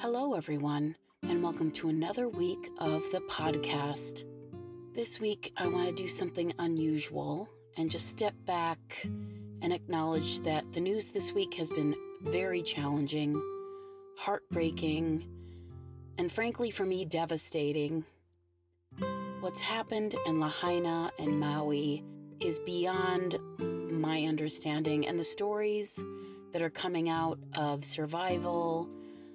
Hello, everyone, and welcome to another week of the podcast. This week, I want to do something unusual and just step back and acknowledge that the news this week has been very challenging, heartbreaking, and frankly, for me, devastating. What's happened in Lahaina and Maui is beyond my understanding, and the stories that are coming out of survival,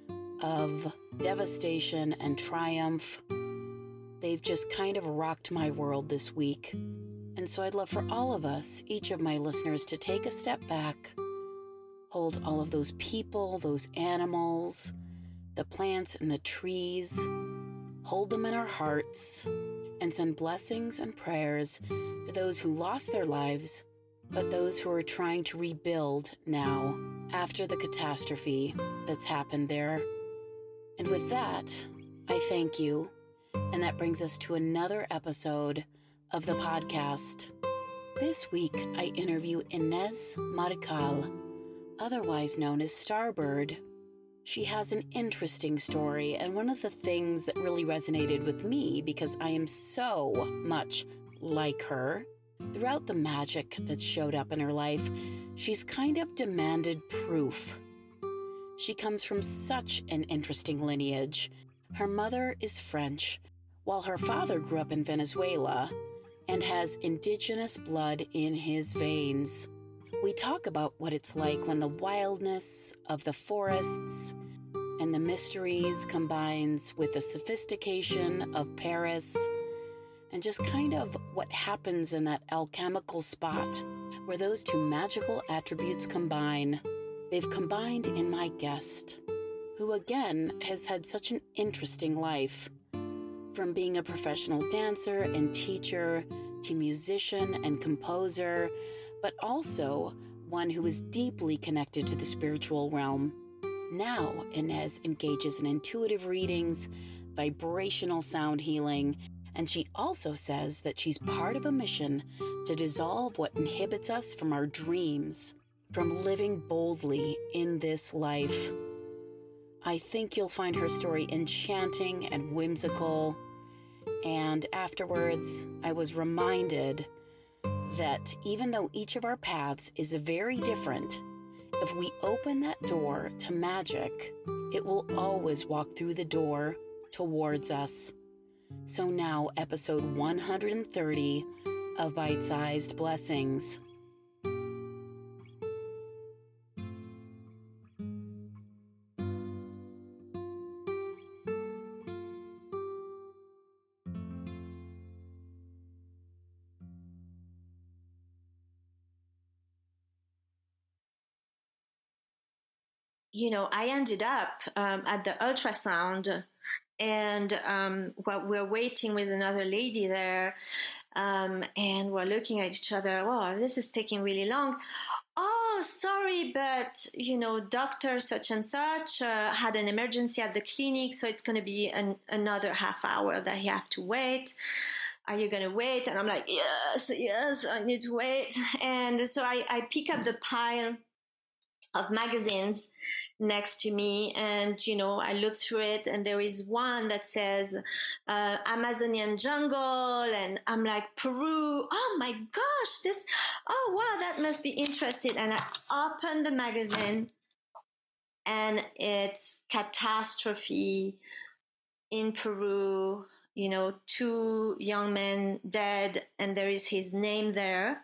of devastation and triumph, they've just kind of rocked my world this week. And so I'd love for all of us, each of my listeners, to take a step back, hold all of those people, those animals, the plants and the trees, hold them in our hearts, and send blessings and prayers to those who lost their lives, but those who are trying to rebuild now after the catastrophe that's happened there. And with that, I thank you. And that brings us to another episode of the podcast. This week, I interview Inez Marical, otherwise known as Starbird. She has an interesting story, and one of the things that really resonated with me, because I am so much like her, throughout the magic that showed up in her life, she's kind of demanded proof. She comes from such an interesting lineage. Her mother is French, while her father grew up in Venezuela and has indigenous blood in his veins. We talk about what it's like when the wildness of the forests and the mysteries combines with the sophistication of Paris, and just kind of what happens in that alchemical spot where those two magical attributes combine. They've combined in my guest, who again has had such an interesting life, from being a professional dancer and teacher to musician and composer, but also one who is deeply connected to the spiritual realm. Now, Inez engages in intuitive readings, vibrational sound healing, and she also says that she's part of a mission to dissolve what inhibits us from our dreams, from living boldly in this life. I think you'll find her story enchanting and whimsical, and afterwards, I was reminded that even though each of our paths is very different, if we open that door to magic, it will always walk through the door towards us. So now, episode 130 of Bite-Sized Blessings. I ended up at the ultrasound, and we're waiting with another lady there, and we're looking at each other. Oh, this is taking really long. Oh, sorry, but, doctor such and such had an emergency at the clinic, so it's going to be another half hour that you have to wait. Are you going to wait? And I'm like, yes, I need to wait. And so I pick up the pile of magazines next to me, and I look through it, and there is one that says Amazonian jungle, and I'm like, Peru, oh my gosh, oh wow, that must be interesting. And I open the magazine, and it's catastrophe in Peru, 2 young men dead, and there is his name there.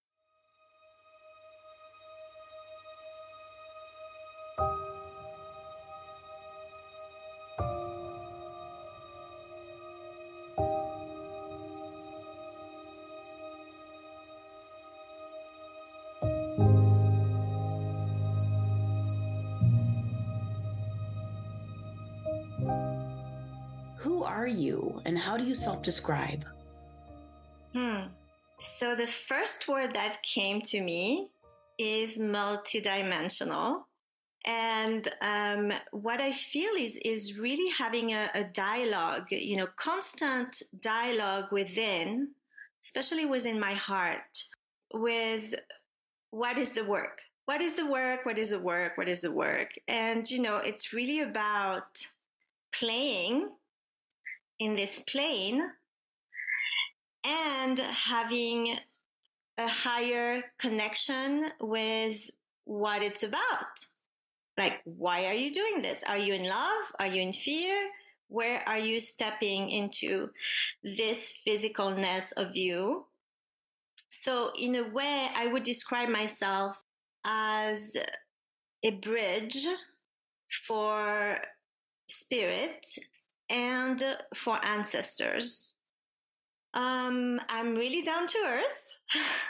Who are you, and how do you self-describe? So the first word that came to me is multidimensional. And what I feel is really having a dialogue, constant dialogue within, especially within my heart, with what is the work? What is the work? What is the work? What is the work? And, it's really about playing in this plane and having a higher connection with what it's about. Like, why are you doing this? Are you in love? Are you in fear? Where are you stepping into this physicalness of you? So in a way, I would describe myself as a bridge for spirit and for ancestors. I'm really down to earth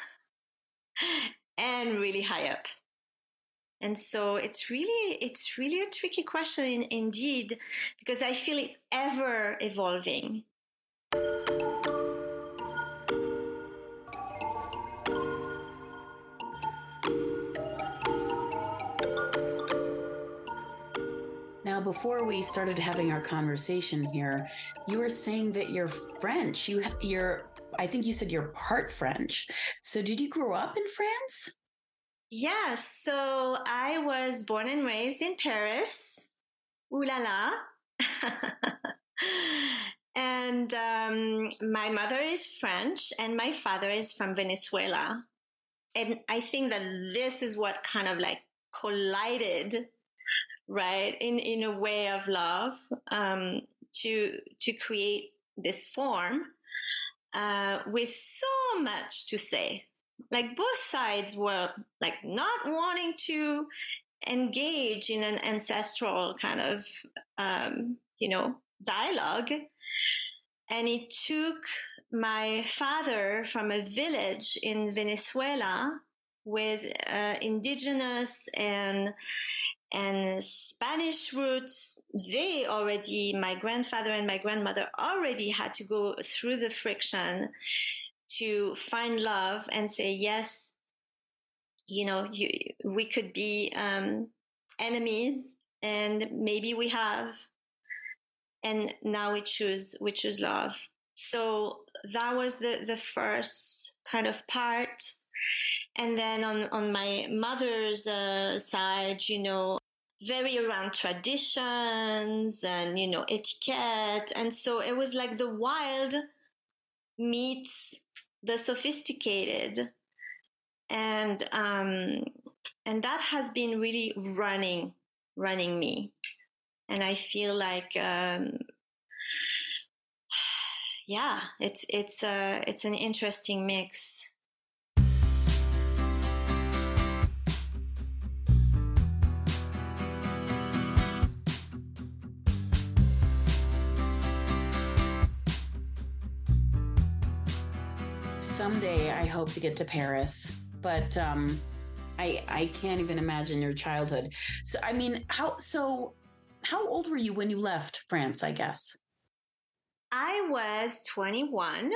and really high up. And so it's really a tricky question indeed, because I feel it's ever evolving. Now, before we started having our conversation here, you were saying that you're French. I think you said you're part French. So did you grow up in France? Yes. So I was born and raised in Paris. Ooh la la. And my mother is French and my father is from Venezuela. And I think that this is what kind of like collided, right, in a way of love, to create this form with so much to say. Like both sides were like not wanting to engage in an ancestral kind of, dialogue. And it took my father from a village in Venezuela with indigenous and Spanish roots. My grandfather and my grandmother already had to go through the friction to find love and say, yes, we could be enemies, and maybe we have, and now we choose love. So that was the first kind of part. And then on my mother's side, very around traditions and, etiquette. And so it was like the wild meets the sophisticated. And that has been really running me. And I feel like, it's an interesting mix. Someday I hope to get to Paris, but I can't even imagine your childhood. So, I mean, how old were you when you left France, I guess? I was 21.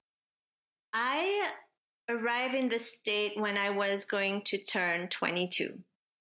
I arrived in the state when I was going to turn 22.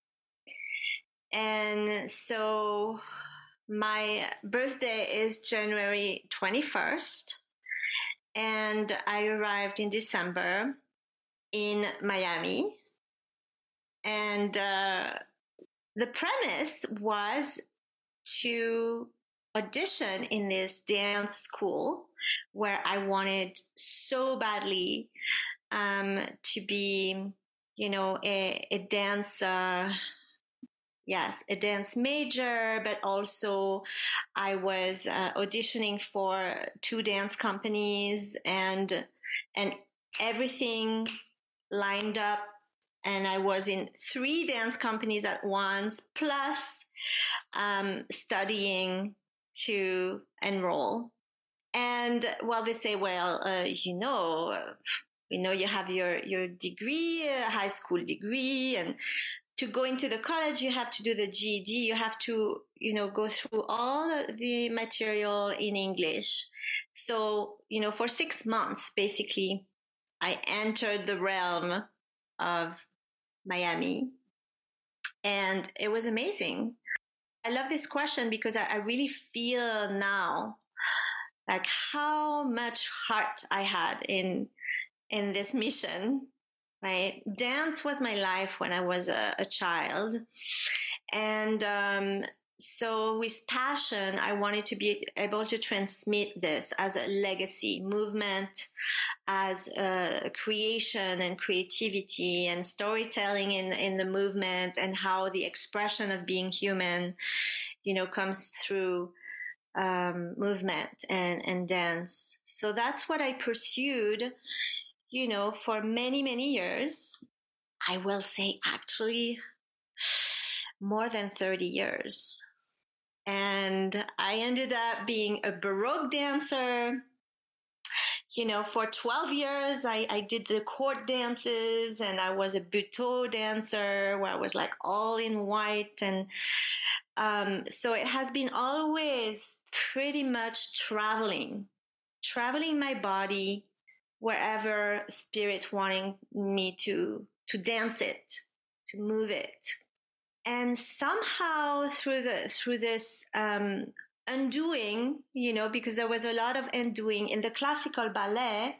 And so my birthday is January 21st. And I arrived in December in Miami. And the premise was to audition in this dance school where I wanted so badly to be, a dance, a dance major, but also I was auditioning for 2 dance companies and everything lined up. And I was in 3 dance companies at once, plus studying to enroll. And they say, well, we know you have your degree, high school degree, and to go into the college, you have to do the GED. You have to, go through all the material in English. So, for 6 months, basically, I entered the realm of Miami, and it was amazing. I love this question because I really feel now like how much heart I had in this mission, right? Dance was my life when I was a child. And So with passion, I wanted to be able to transmit this as a legacy movement, as a creation and creativity and storytelling in the movement, and how the expression of being human, comes through movement and dance. So that's what I pursued, for many, many years. I will say actually more than 30 years. And I ended up being a Baroque dancer. For 12 years, I did the court dances, and I was a butoh dancer where I was like all in white. And so it has been always pretty much traveling my body wherever spirit wanting me to dance it, to move it. And somehow through this undoing, because there was a lot of undoing in the classical ballet,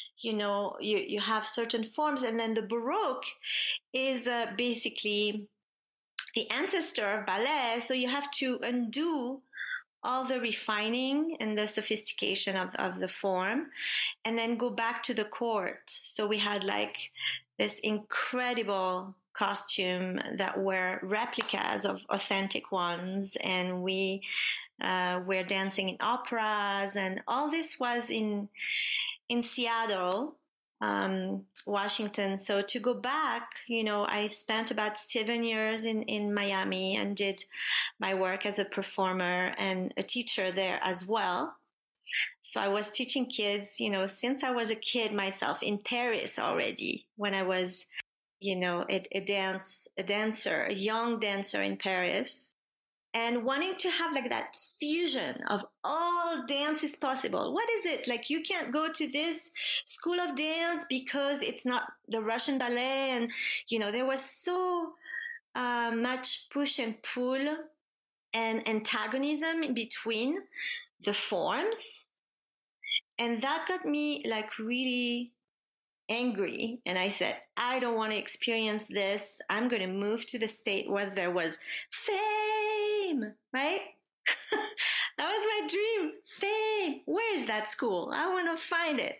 you have certain forms, and then the Baroque is basically the ancestor of ballet. So you have to undo all the refining and the sophistication of the form, and then go back to the court. So we had like this incredible costume that were replicas of authentic ones, and we were dancing in operas, and all this was in Seattle, Washington. So to go back, I spent about 7 years in Miami and did my work as a performer and a teacher there as well. So I was teaching kids, since I was a kid myself in Paris already, when I was, a dancer, a young dancer in Paris, and wanting to have like that fusion of all dance is possible. What is it? Like, you can't go to this school of dance because it's not the Russian ballet. And, there was so much push and pull and antagonism in between the forms. And that got me like really angry. And I said, I don't want to experience this. I'm going to move to the state where there was fame, right? That was my dream. Fame. Where is that school? I want to find it.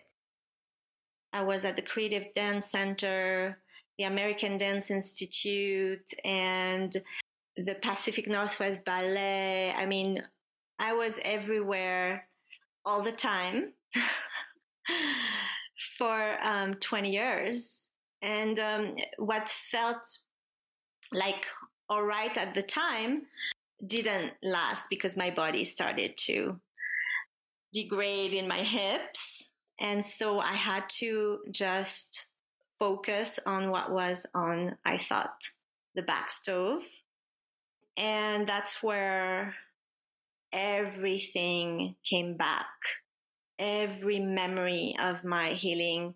I was at the Creative Dance Center, the American Dance Institute, and the Pacific Northwest Ballet. I mean, I was everywhere all the time for 20 years. And what felt like all right at the time didn't last, because my body started to degrade in my hips. And so I had to just focus on what was on, I thought, the back stove. And that's where everything came back. Every memory of my healing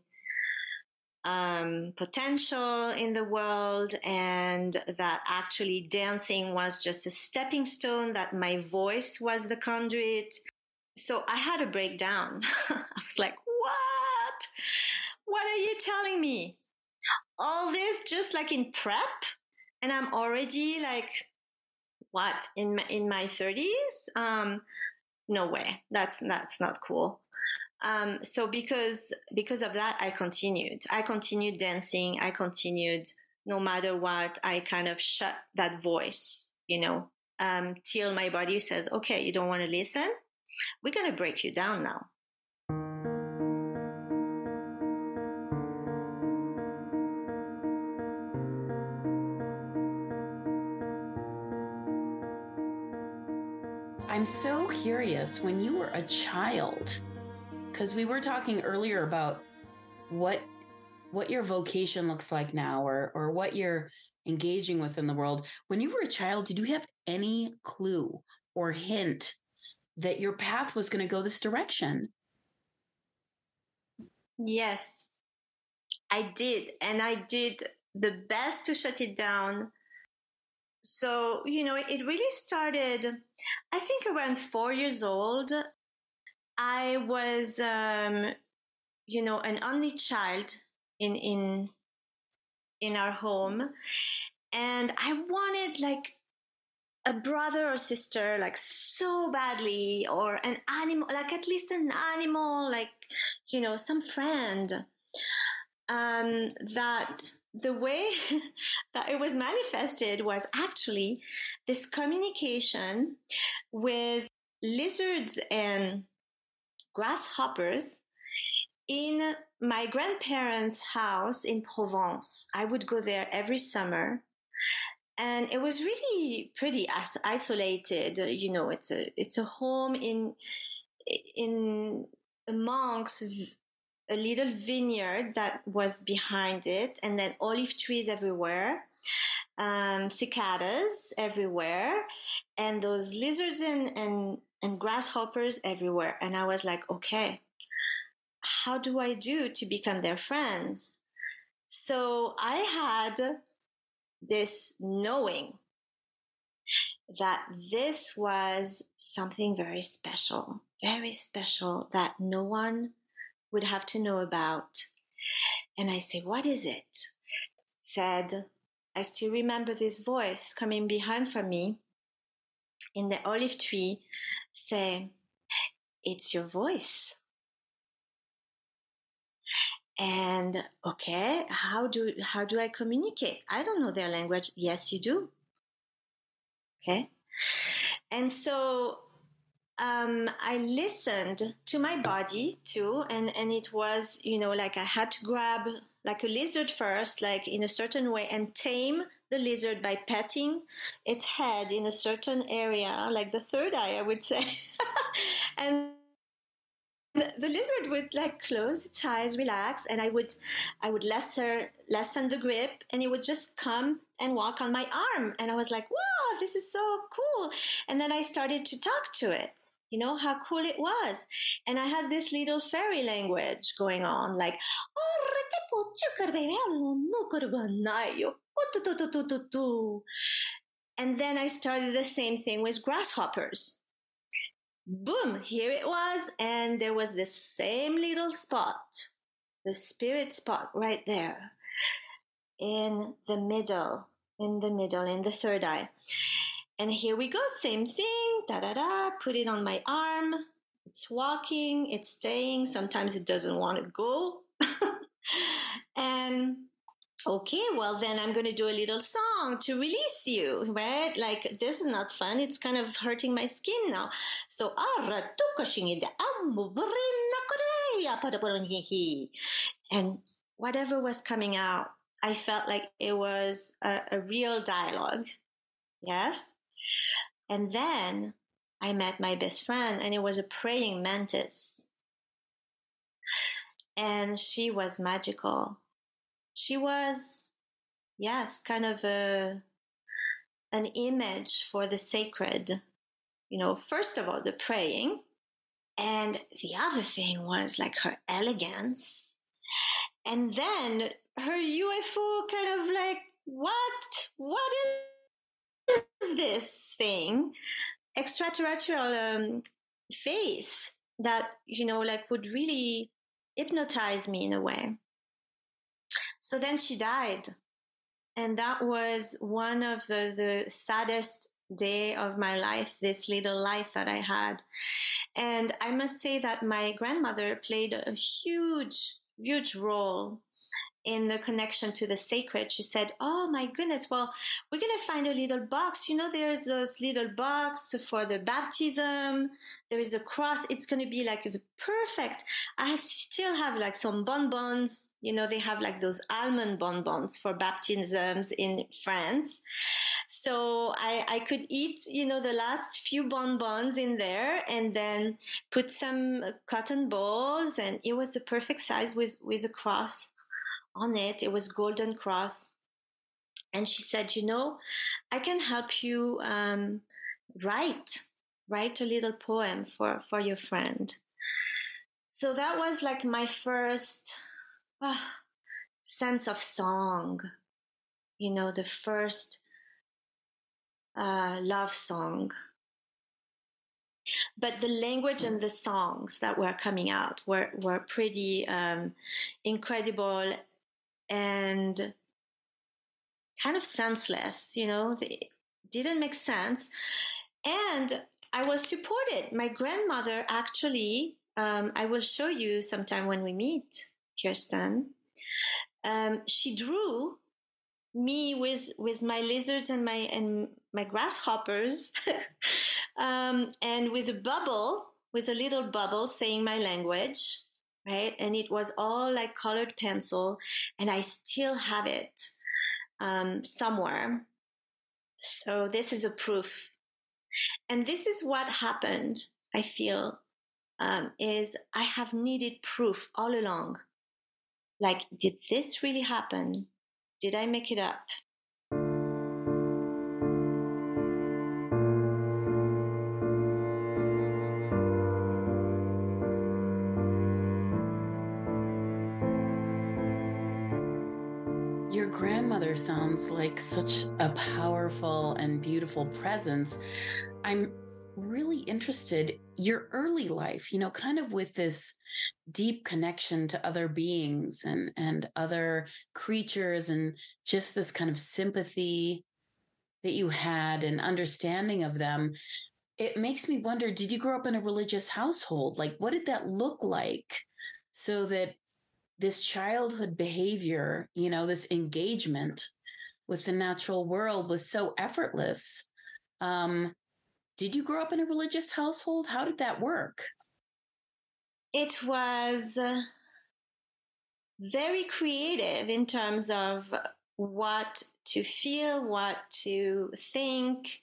potential in the world, and that actually dancing was just a stepping stone, that my voice was the conduit. So I had a breakdown. I was like, what? What are you telling me? All this just like in prep? And I'm already like, what, in my 30s? No way. That's not cool. So because of that, I continued dancing. I continued no matter what. I kind of shut that voice, till my body says, okay, you don't want to listen. We're going to break you down now. I'm so curious, when you were a child, because we were talking earlier about what your vocation looks like now, or what you're engaging with in the world. When you were a child, did you have any clue or hint that your path was going to go this direction? Yes, I did. And I did the best to shut it down. So, it really started, I think, around 4 years old. I was, an only child in our home. And I wanted, like, a brother or sister like so badly, or an animal, like at least an animal, like, some friend, that the way that it was manifested was actually this communication with lizards and grasshoppers in my grandparents' house in Provence. I would go there every summer, and it was really pretty isolated. It's a home in amongst a little vineyard that was behind it, and then olive trees everywhere, cicadas everywhere, and those lizards and grasshoppers everywhere. And I was like, okay, how do I do to become their friends? So I had this knowing that this was something very special that no one would have to know about. And I say, what is it? It said, I still remember this voice coming behind from me in the olive tree, say, it's your voice. And okay, how do I communicate? I don't know their language. Yes, you do. Okay. And so I listened to my body too, and it was, like I had to grab like a lizard first, like in a certain way, and tame the lizard by petting its head in a certain area, like the third eye, I would say. And the lizard would like close its eyes, relax, and I would lessen the grip, and it would just come and walk on my arm. And I was like, wow, this is so cool. And then I started to talk to it, how cool it was. And I had this little fairy language going on, like, and then I started the same thing with grasshoppers. Boom, here it was. And there was this same little spot, the spirit spot right there in the middle, in the third eye. And here we go, same thing, put it on my arm. It's walking, it's staying. Sometimes it doesn't want to go. And okay, well, then I'm going to do a little song to release you, right? Like, this is not fun. It's kind of hurting my skin now. So, and whatever was coming out, I felt like it was a real dialogue. Yes. And then I met my best friend, and it was a praying mantis. And she was magical. She was, yes, kind of an image for the sacred. First of all, the praying. And the other thing was like her elegance. And then her UFO kind of like, what is this thing? Extraterrestrial face that, like would really hypnotize me in a way. So then she died. And that was one of the saddest day of my life, this little life that I had. And I must say that my grandmother played a huge, huge role in the connection to the sacred. She said, oh my goodness, well, we're going to find a little box. There's those little box for the baptism. There is a cross. It's going to be like perfect. I still have like some bonbons. They have like those almond bonbons for baptisms in France. So I could eat, the last few bonbons in there, and then put some cotton balls, and it was the perfect size with a cross on it. It was golden cross. And she said, I can help you write a little poem for your friend. So that was like my first sense of song, the first love song. But the language and the songs that were coming out were pretty incredible and kind of senseless. didn't make sense. And I was supported. My grandmother actually, I will show you sometime when we meet, Kirsten. She drew me with my lizards and my grasshoppers, and with a little bubble saying my language, right? And it was all like colored pencil, and I still have it somewhere. So this is a proof. And this is what happened, I feel, is I have needed proof all along. Like, did this really happen? Did I make it up? Your grandmother sounds like such a powerful and beautiful presence. I'm really interested, your early life, kind of with this deep connection to other beings and other creatures, and just this kind of sympathy that you had and understanding of them. It makes me wonder, did you grow up in a religious household? Like, what did that look like so that this childhood behavior, this engagement with the natural world was so effortless? Did you grow up in a religious household? How did that work? It was very creative in terms of what to feel, what to think,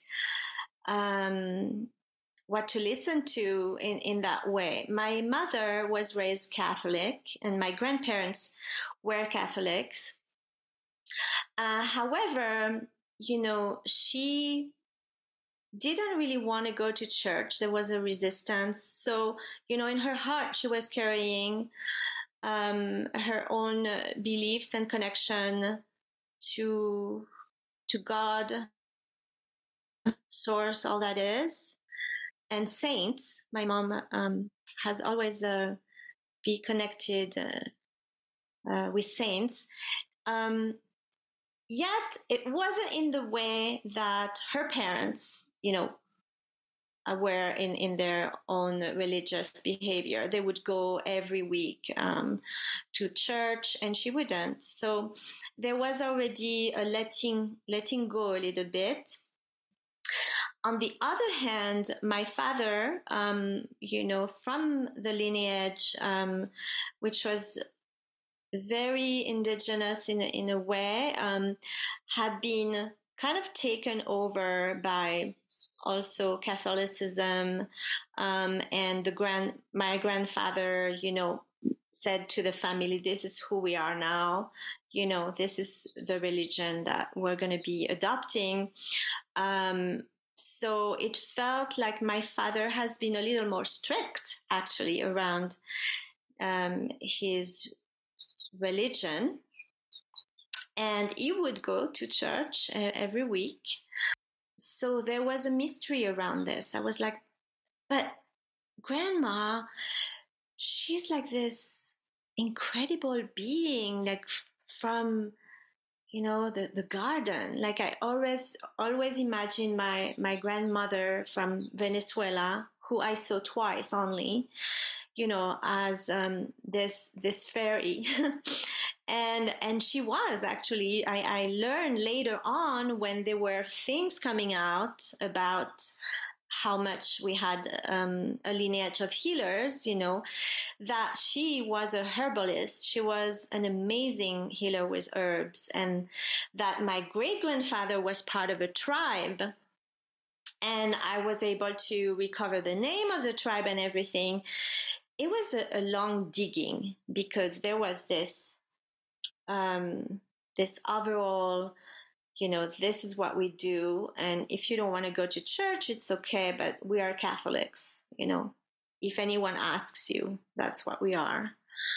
what to listen to in that way. My mother was raised Catholic, and my grandparents were Catholics. However, she didn't really want to go to church. There was a resistance. So, in her heart, she was carrying her own beliefs and connection to God, source, all that is, and saints. My mom has always be connected with saints. Yet it wasn't in the way that her parents, were in their own religious behavior. They would go every week to church, and she wouldn't. So there was already a letting go a little bit. On the other hand, my father, from the lineage, which was very indigenous in a way, had been kind of taken over by also Catholicism, and my grandfather, said to the family, "This is who we are now. This is the religion that we're going to be adopting." So it felt like my father has been a little more strict, actually, around his religion, and he would go to church every week. So there was a mystery around this. I was like, but Grandma, she's like this incredible being, like from the garden. Like, I always imagine my grandmother from Venezuela, who I saw twice only, as this fairy. And she was actually, I learned later on, when there were things coming out about how much we had a lineage of healers, that she was a herbalist. She was an amazing healer with herbs, and that my great-grandfather was part of a tribe. And I was able to recover the name of the tribe and everything. It was a long digging, because there was this overall, this is what we do. And if you don't want to go to church, it's okay, but we are Catholics. If anyone asks you, that's what we are.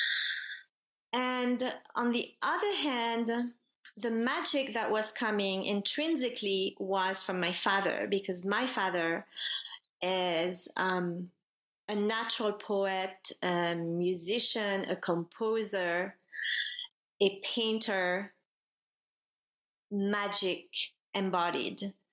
And on the other hand, the magic that was coming intrinsically was from my father, because my father is a natural poet, a musician, a composer, a painter, magic embodied.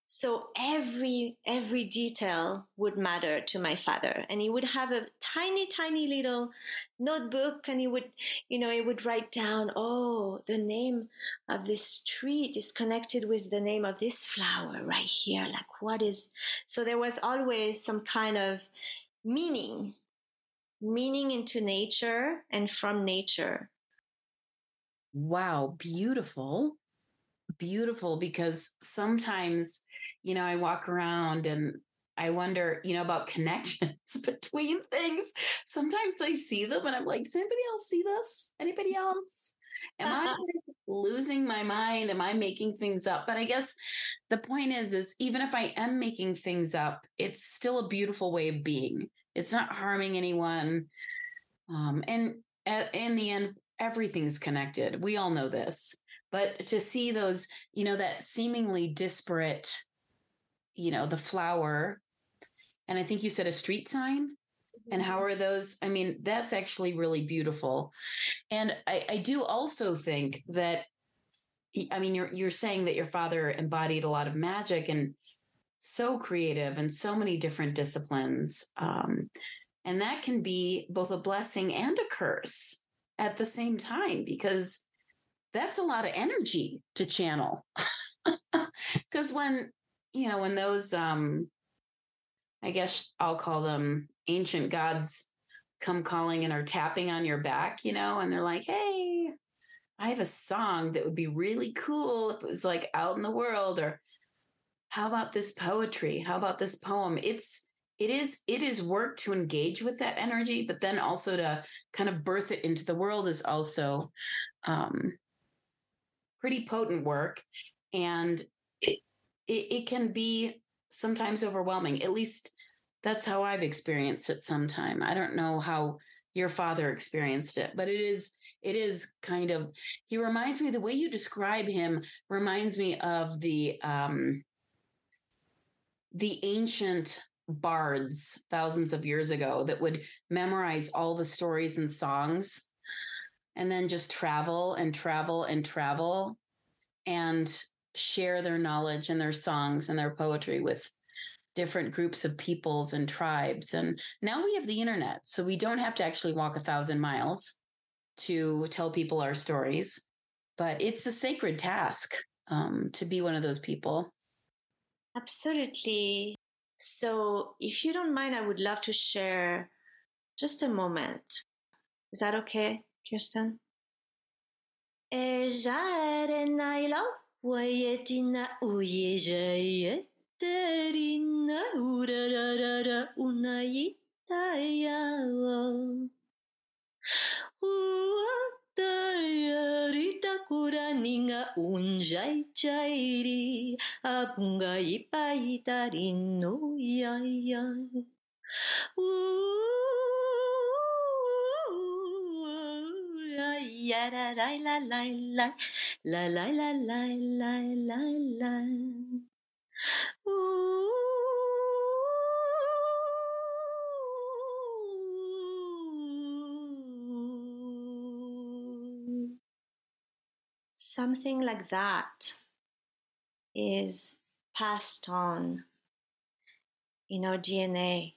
So every detail would matter to my father, and he would have a tiny little notebook, and he would write down, oh, the name of this street is connected with the name of this flower right here. Like, what is? So there was always some kind of meaning into nature and from nature. Wow, beautiful. Beautiful, because sometimes, I walk around and I wonder, about connections between things. Sometimes I see them and I'm like, does anybody else see this? Anybody else? Am I losing my mind? Am I making things up? But I guess the point is even if I am making things up, it's still a beautiful way of being. It's not harming anyone. And in the end, everything's connected. We all know this. But to see those, that seemingly disparate, the flower, and I think you said a street sign, and how are those? I mean, that's actually really beautiful. And I do also think that, I mean, you're saying that your father embodied a lot of magic and so creative and so many different disciplines. And that can be both a blessing and a curse at the same time, because that's a lot of energy to channel. Because when those, I guess I'll call them ancient gods, come calling and are tapping on your back, and they're like, hey, I have a song that would be really cool if it was like out in the world. Or how about this poetry? How about this poem? It is work to engage with that energy, but then also to kind of birth it into the world is also pretty potent work. And it can be sometimes overwhelming. At least that's how I've experienced it sometime. I don't know how your father experienced it, but it is kind of, he reminds me, the way you describe him reminds me of the ancient bards thousands of years ago that would memorize all the stories and songs and then just travel and travel and travel and share their knowledge and their songs and their poetry with different groups of peoples and tribes. And now we have the internet, so we don't have to actually walk 1,000 miles to tell people our stories, but it's a sacred task to be one of those people. Absolutely. So if you don't mind, I would love to share just a moment. Is that okay, Kirsten? Ejarenaila wayetina uyejaya terina urarara unayitaya uatayarita kuraninga unjai jairi apunga ipaitarinu yaya la la la la la la la la la la la. Something like that is passed on in our DNA,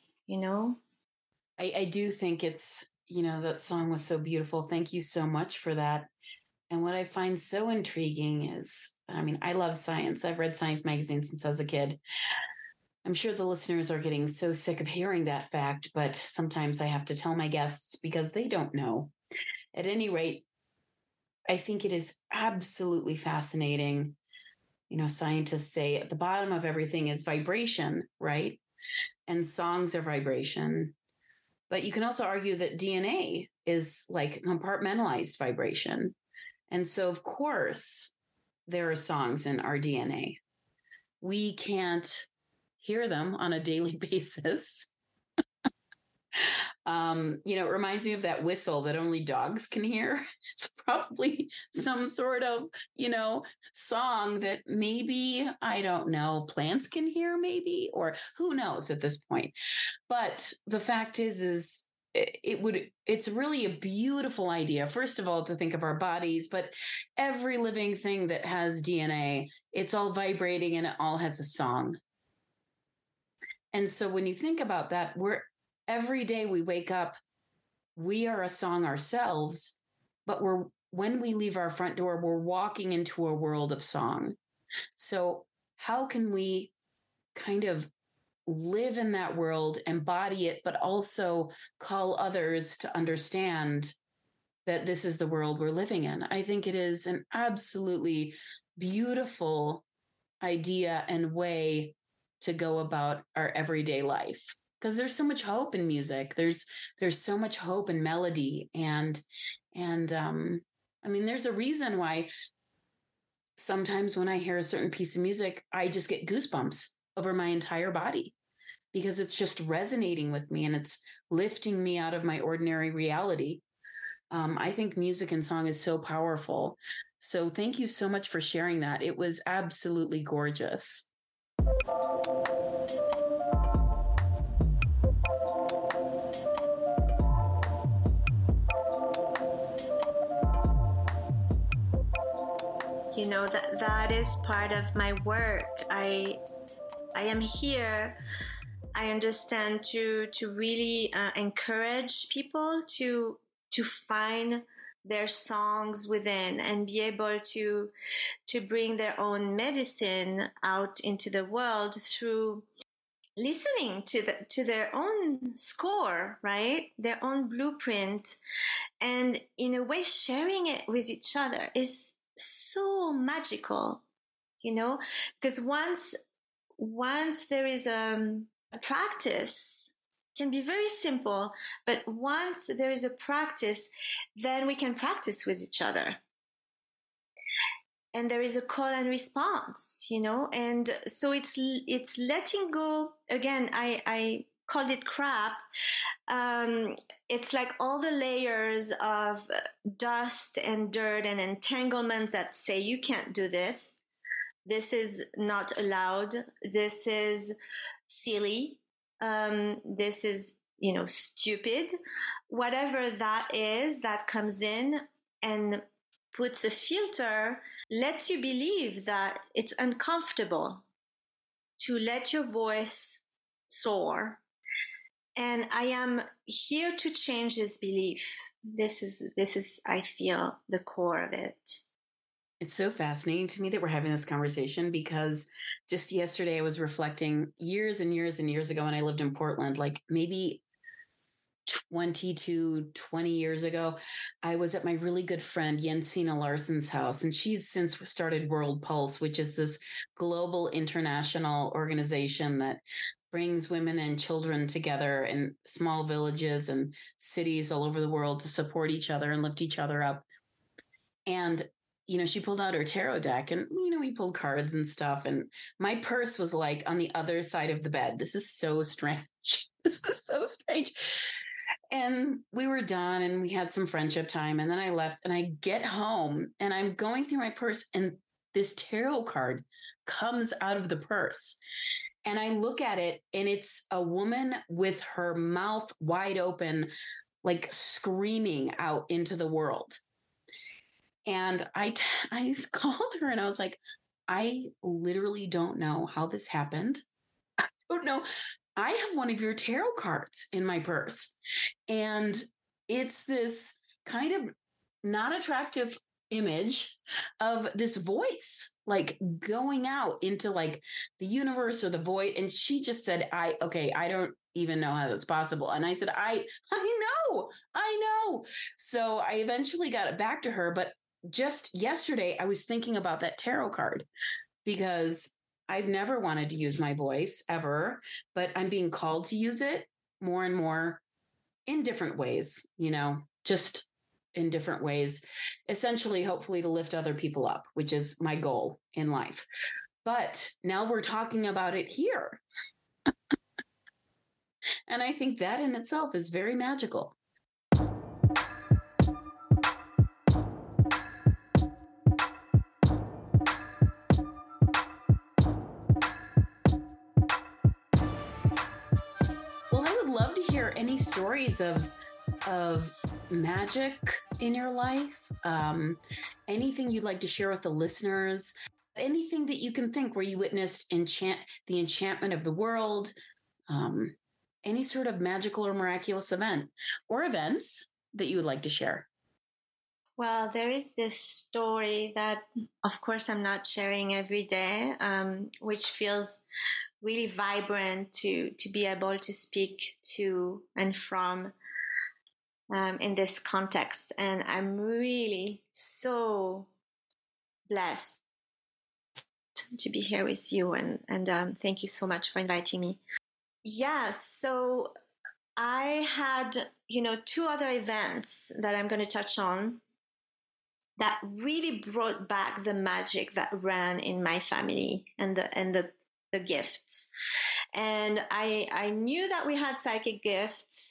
I do think it's, that song was so beautiful. Thank you so much for that. And what I find so intriguing is, I mean, I love science. I've read science magazines since I was a kid. I'm sure the listeners are getting so sick of hearing that fact, but sometimes I have to tell my guests because they don't know. At any rate, I think it is absolutely fascinating. Scientists say at the bottom of everything is vibration, right? And songs are vibration. But you can also argue that DNA is like compartmentalized vibration. And so, of course, there are songs in our DNA. We can't hear them on a daily basis. It reminds me of that whistle that only dogs can hear. It's probably some sort of, song that maybe, I don't know, plants can hear maybe, or who knows at this point. But the fact is it's really a beautiful idea, first of all, to think of our bodies, but every living thing that has DNA, it's all vibrating and it all has a song. And so when you think about that, every day we wake up, we are a song ourselves, but when we leave our front door, we're walking into a world of song. So how can we kind of live in that world, embody it, but also call others to understand that this is the world we're living in? I think it is an absolutely beautiful idea and way to go about our everyday life, because there's so much hope in music. There's so much hope in melody. And I mean, there's a reason why sometimes when I hear a certain piece of music, I just get goosebumps over my entire body, because it's just resonating with me and it's lifting me out of my ordinary reality. I think music and song is so powerful. So thank you so much for sharing that. It was absolutely gorgeous. You know, that is part of my work. I am here, I understand, to really encourage people to find their songs within and be able to bring their own medicine out into the world through listening to their own score, right? Their own blueprint, and in a way sharing it with each other is so magical, you know, because once there is a practice, can be very simple, but once there is a practice, then we can practice with each other. And there is a call and response, you know, and so it's letting go. Again, I called it crap. It's like all the layers of dust and dirt and entanglement that say you can't do this. This is not allowed. This is silly. This is, you know, stupid. Whatever that is that comes in and puts a filter, lets you believe that it's uncomfortable to let your voice soar. And I am here to change this belief. This is, I feel, the core of it. It's so fascinating to me that we're having this conversation, because just yesterday I was reflecting years and years and years ago when I lived in Portland, like maybe 20 years ago. I was at my really good friend Jensina Larson's house, and she's since started World Pulse, which is this global international organization that brings women and children together in small villages and cities all over the world to support each other and lift each other up. And you know, she pulled out her tarot deck and, you know, we pulled cards and stuff. And my purse was like on the other side of the bed. This is so strange. This is so strange. And we were done and we had some friendship time. And then I left and I get home and I'm going through my purse and this tarot card comes out of the purse. And I look at it and it's a woman with her mouth wide open, like screaming out into the world. And I called her and I was like, I literally don't know how this happened. I don't know. I have one of your tarot cards in my purse. And it's this kind of not attractive image of this voice, like going out into like the universe or the void. And she just said, I don't even know how that's possible. And I said, I know. So I eventually got it back to her, but just yesterday, I was thinking about that tarot card because I've never wanted to use my voice ever, but I'm being called to use it more and more in different ways, you know, just in different ways, essentially, hopefully to lift other people up, which is my goal in life. But now we're talking about it here. And I think that in itself is very magical. Well, I would love to hear any stories of of magic in your life? Anything you'd like to share with the listeners? Anything that you can think where you witnessed the enchantment of the world? Any sort of magical or miraculous event or events that you would like to share? Well, there is this story that, of course, I'm not sharing every day, which feels really vibrant to be able to speak to and from in this context. And I'm really so blessed to be here with you. And thank you so much for inviting me. Yeah, so I had, two other events that I'm going to touch on that really brought back the magic that ran in my family and the gifts. And I knew that we had psychic gifts.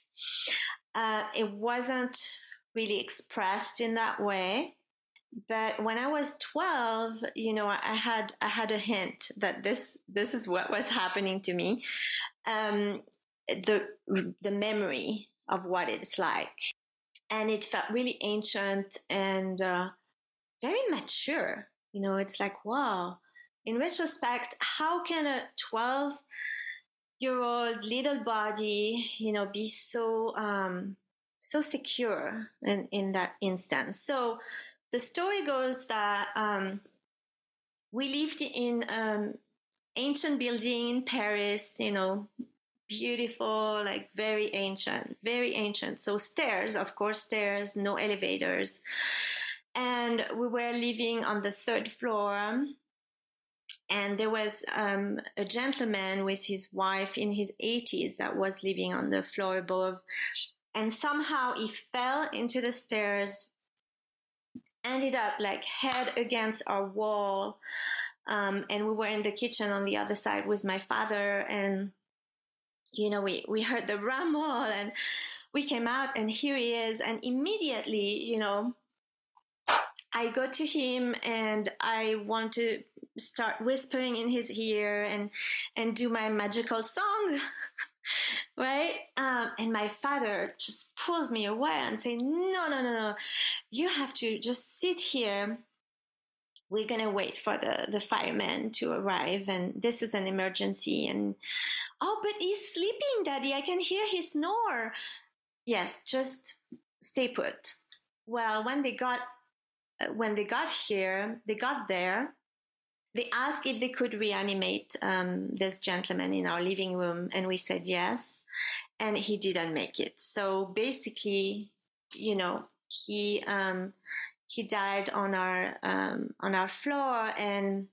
It wasn't really expressed in that way. But when I was 12, I had a hint that this is what was happening to me. The memory of what it's like. And it felt really ancient and very mature. It's like, wow. In retrospect, how can a 12-year-old little body, be so secure in that instance? So the story goes that we lived in ancient building in Paris, beautiful, like very ancient. So stairs, of course, stairs, no elevators. And we were living on the third floor. And there was a gentleman with his wife in his 80s that was living on the floor above. And somehow he fell into the stairs, ended up like head against our wall. And we were in the kitchen on the other side with my father. And we heard the rumble and we came out and here he is. And immediately, I go to him and I want to start whispering in his ear and do my magical song, right? And my father just pulls me away and say, no, you have to just sit here. We're going to wait for the firemen to arrive. And this is an emergency. And, oh, but he's sleeping, Daddy. I can hear his snore. Yes, just stay put. Well, when they got there, they asked if they could reanimate this gentleman in our living room. And we said yes. And he didn't make it. So basically, he died on our floor, and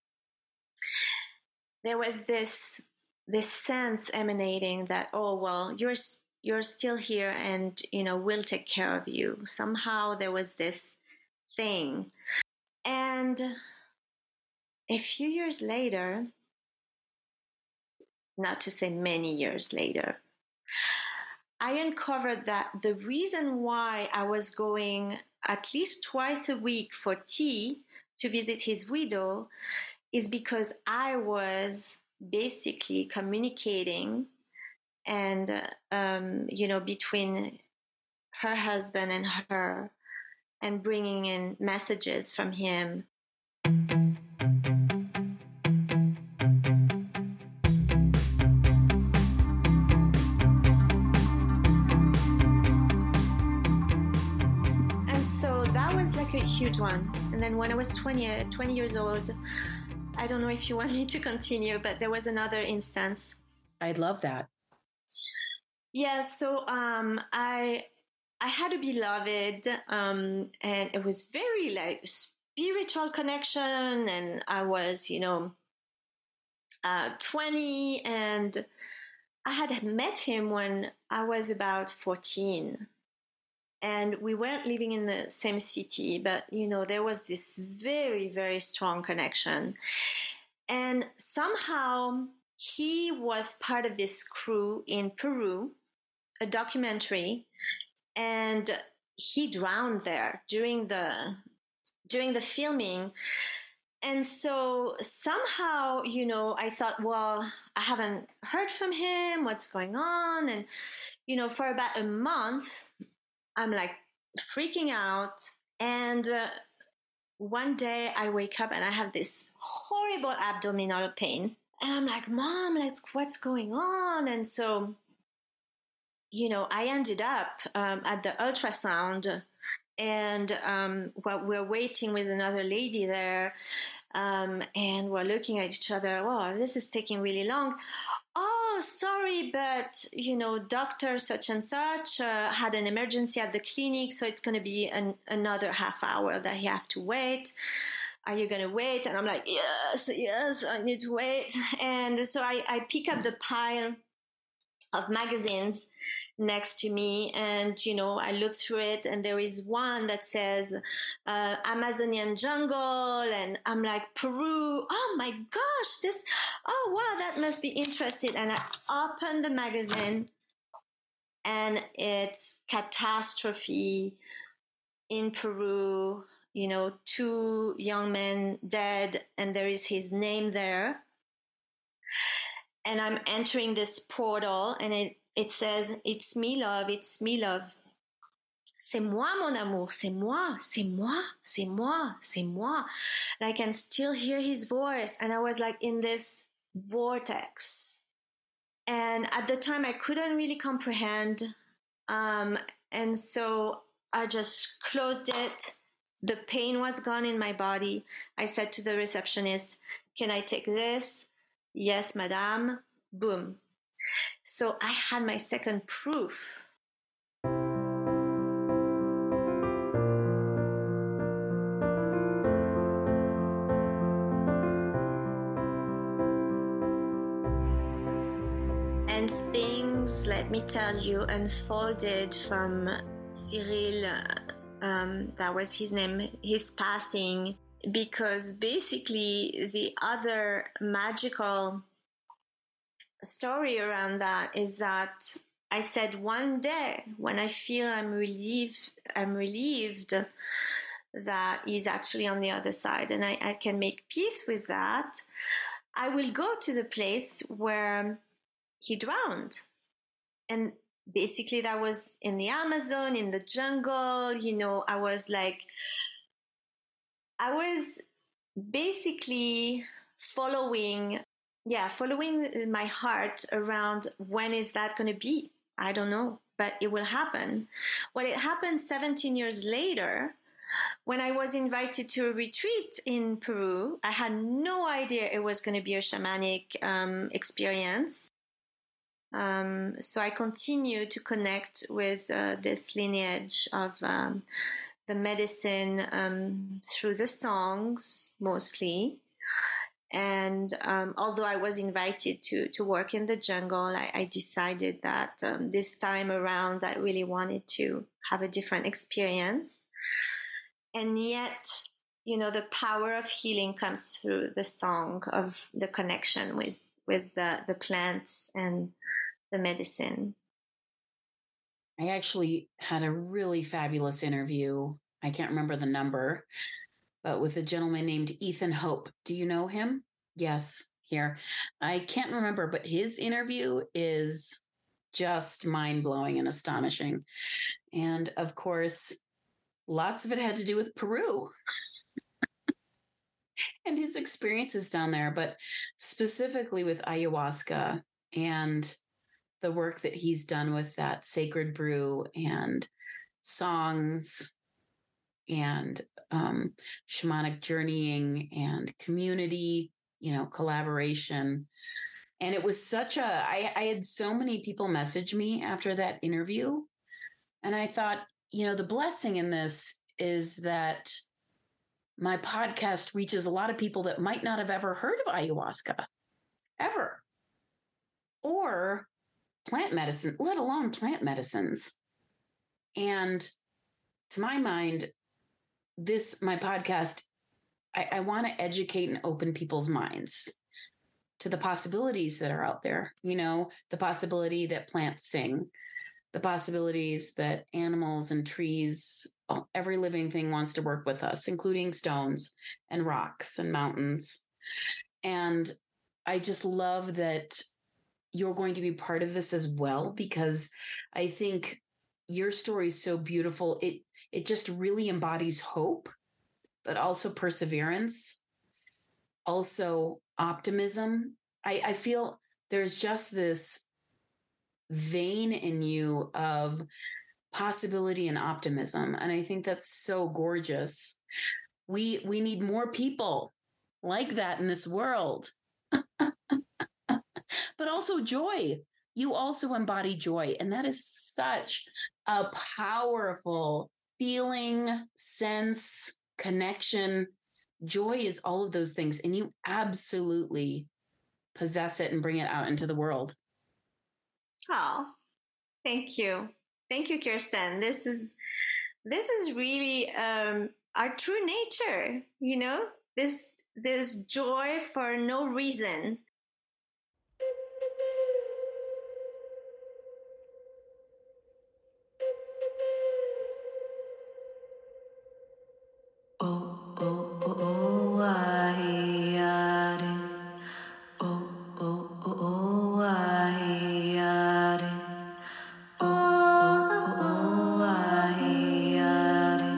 there was this sense emanating that, oh well, you're still here, and we'll take care of you. Somehow there was this thing, and a few years later, not to say many years later, I uncovered that the reason why I was going at least twice a week for tea to visit his widow is because I was basically communicating and, between her husband and her, and bringing in messages from him. A huge one. And then when I was 20 years old, I don't know if you want me to continue, but there was another instance. I'd love that. Yeah, so I had a beloved, and it was very like spiritual connection, and I was 20, and I had met him when I was about 14. And we weren't living in the same city, but, there was this very, very strong connection. And somehow he was part of this crew in Peru, a documentary, and he drowned there during the filming. And so somehow, I thought, well, I haven't heard from him. What's going on? And, for about a month, I'm like freaking out. And one day I wake up and I have this horrible abdominal pain. And I'm like, Mom, what's going on? And so, I ended up at the ultrasound, and we're waiting with another lady there, and we're looking at each other. Oh, this is taking really long. Oh, sorry, but doctor such and such had an emergency at the clinic, so it's going to be another half hour that you have to wait. Are you going to wait? And I'm like, yes, I need to wait. And so I pick up the pile of magazines next to me, and I look through it, and there is one that says Amazonian jungle, and I'm like, Peru, oh my gosh, oh wow, that must be interesting. And I open the magazine, and it's catastrophe in Peru, 2 young men dead, and there is his name there. And I'm entering this portal, and it says, it's me, love, it's me, love. C'est moi, mon amour, c'est moi, c'est moi, c'est moi, c'est moi. And I can still hear his voice. And I was like in this vortex. And at the time, I couldn't really comprehend. And so I just closed it. The pain was gone in my body. I said to the receptionist, can I take this? Yes, madame. Boom. So I had my second proof. And things, let me tell you, unfolded from Cyril. That was his name, his passing, because basically the other magical story around that is that I said, one day when I feel I'm relieved that he's actually on the other side, and I can make peace with that, I will go to the place where he drowned. And basically that was in the Amazon, in the jungle. I was basically following my heart around, when is that going to be? I don't know, but it will happen. Well, it happened 17 years later when I was invited to a retreat in Peru. I had no idea it was going to be a shamanic experience. So I continue to connect with this lineage of the medicine through the songs mostly. And although I was invited to work in the jungle, I decided that this time around I really wanted to have a different experience. And yet, the power of healing comes through the song, of the connection with the plants and the medicine. I actually had a really fabulous interview. I can't remember the number, but with a gentleman named Ethan Hope. Do you know him? Yes, here. I can't remember, but his interview is just mind-blowing and astonishing. And of course, lots of it had to do with Peru and his experiences down there, but specifically with ayahuasca and the work that he's done with that sacred brew and songs and shamanic journeying and community, collaboration. And it was I had so many people message me after that interview. And I thought, the blessing in this is that my podcast reaches a lot of people that might not have ever heard of ayahuasca, ever, or plant medicine, let alone plant medicines. And to my mind, my podcast, I want to educate and open people's minds to the possibilities that are out there. The possibility that plants sing, the possibilities that animals and trees, every living thing wants to work with us, including stones and rocks and mountains. And I just love that you're going to be part of this as well, because I think your story is so beautiful. It just really embodies hope, but also perseverance, also optimism. I feel there's just this vein in you of possibility and optimism. And I think that's so gorgeous. We need more people like that in this world. But also joy. You also embody joy. And that is such a powerful feeling, sense, connection. Joy is all of those things. And you absolutely possess it and bring it out into the world. Oh, thank you. Thank you, Kirsten. This is really our true nature, you know? This joy for no reason. Oh, oh, oh, oh, I are. Oh, oh, oh, oh, I are. Oh, oh, oh, I are.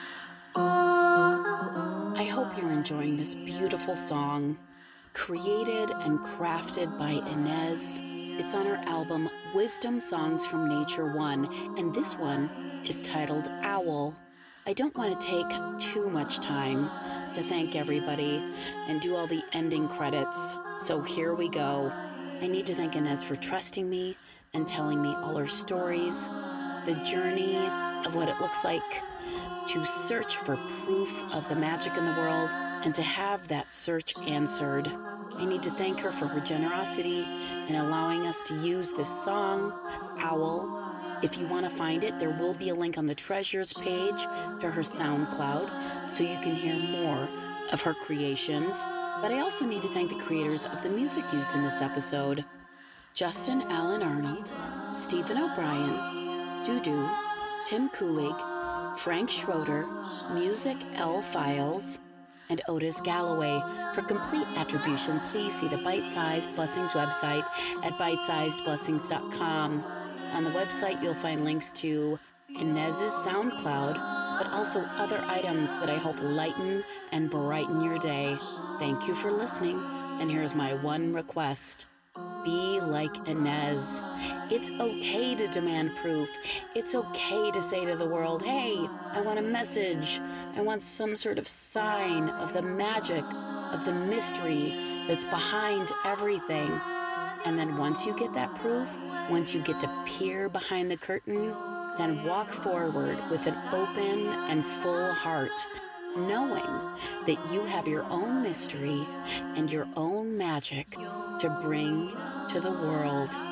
Oh, I hope you're enjoying this beautiful song, created and crafted by Inez. It's on her album Wisdom Songs from Nature 1, and this one is titled Owl. I don't want to take too much time to thank everybody and do all the ending credits, so here we go. I need to thank Inez for trusting me and telling me all her stories, the journey of what it looks like to search for proof of the magic in the world and to have that search answered. I need to thank her for her generosity in allowing us to use this song, Owl. If you want to find it, there will be a link on the Treasures page to her SoundCloud so you can hear more of her creations. But I also need to thank the creators of the music used in this episode: Justin Allen Arnold, Stephen O'Brien, Dudu, Tim Kulig, Frank Schroeder, Music L Files, and Otis Galloway. For complete attribution, please see the Bite-Sized Blessings website at bitesizedblessings.com. On the website, you'll find links to Inez's SoundCloud, but also other items that I hope lighten and brighten your day. Thank you for listening, and here's my one request. Be like Inez. It's okay to demand proof. It's okay to say to the world, hey, I want a message. I want some sort of sign of the magic, of the mystery that's behind everything. And then once you get that proof, once you get to peer behind the curtain, then walk forward with an open and full heart, knowing that you have your own mystery and your own magic to bring to the world.